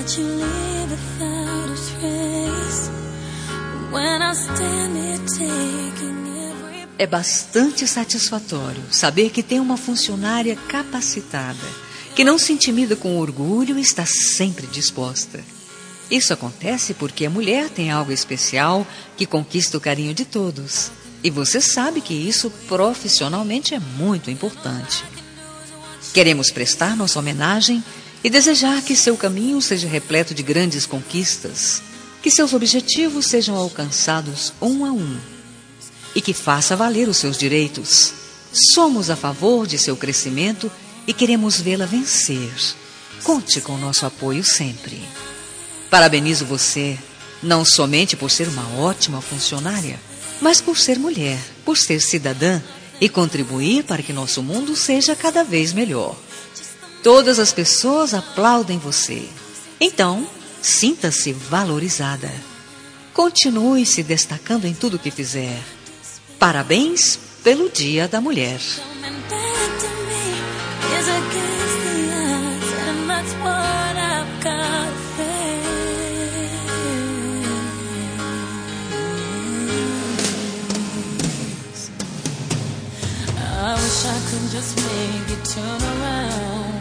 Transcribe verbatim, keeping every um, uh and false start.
É bastante satisfatório saber que tem uma funcionária capacitada, que não se intimida com orgulho e está sempre disposta. Isso acontece porque a mulher tem algo especial que conquista o carinho de todos. E você sabe que isso profissionalmente é muito importante. Queremos prestar nossa homenagem e desejar que seu caminho seja repleto de grandes conquistas, que seus objetivos sejam alcançados um a um e que faça valer os seus direitos. Somos a favor de seu crescimento e queremos vê-la vencer. Conte com nosso apoio sempre. Parabenizo você, não somente por ser uma ótima funcionária, mas por ser mulher, por ser cidadã e contribuir para que nosso mundo seja cada vez melhor. Todas as pessoas aplaudem você. Então, sinta-se valorizada. Continue se destacando em tudo que fizer. Parabéns pelo Dia da Mulher. I wish I could just make it turn around.